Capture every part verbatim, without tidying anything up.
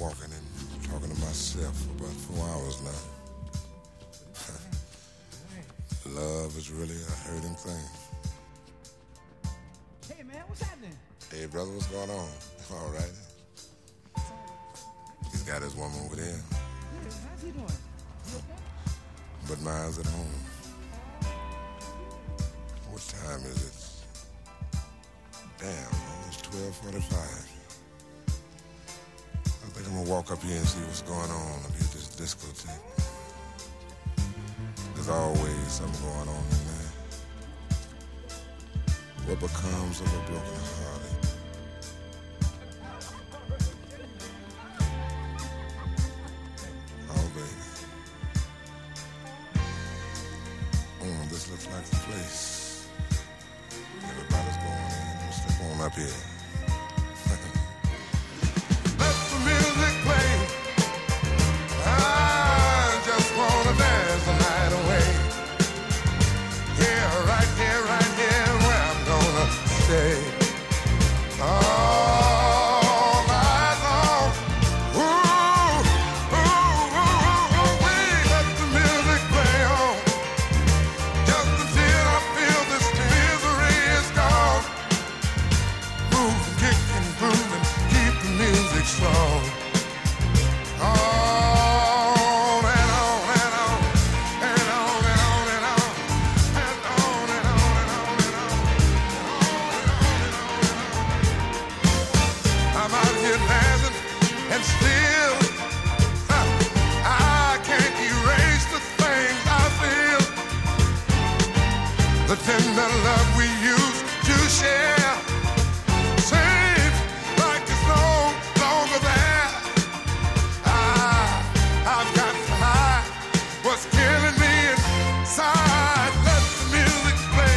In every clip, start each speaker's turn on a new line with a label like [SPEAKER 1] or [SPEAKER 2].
[SPEAKER 1] walking and talking to myself for about four hours now. Love is really a hurting thing.
[SPEAKER 2] Hey, man, what's happening?
[SPEAKER 1] Hey, brother, what's going on? All right. He's got his woman over there.
[SPEAKER 2] Yeah, how's he doing? You okay?
[SPEAKER 1] But mine's at home. What time is it? Damn, almost twelve forty-five. I think I'm gonna walk up here and see what's going on up here at this discotheque. There's always something going on in there. What becomes of a broken hearted? Oh, baby. Mm, this looks like the place. Everybody's going in. Let's step on up here. Let the music play. I just wanna dance the night away. Yeah, right here, right here, where I'm gonna stay. All night long. Ooh, ooh, ooh, ooh, ooh, wee. Let the music play on. Just until I feel this misery is gone. Move and kick and groove and keep the music strong. On and on and on and on and on and on and on and on and on and on. I'm out here dancing and still huh, I can't erase the things I feel. The tender love we used to share seems like it's no longer there. I, I've got to hide what's killing me inside. Let the music play.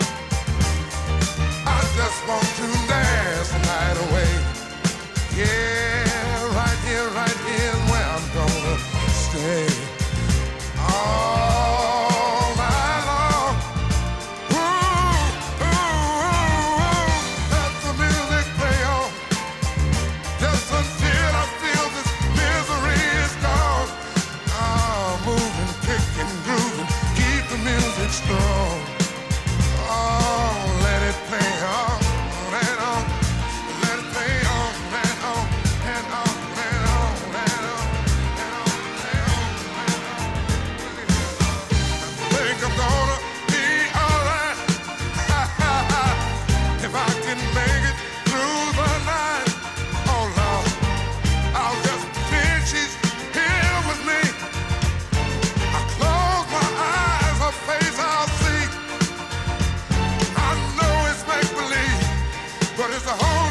[SPEAKER 1] I just want to dance the night away. Yeah, right here, right here is where I'm gonna stay. All night long. Ooh, ooh, ooh, ooh. Let the music play on. Just until I feel this misery is gone. Oh, moving, kicking, grooving, keep the music strong. Oh, let it play on and on. Let it play on and on and on and on and on and on and on and on. I think I'm gonna be alright if I can make it through the night. Oh Lord, I'll just pretend she's here with me. I close my eyes, her face I'll see. I know it's make believe, but it's a whole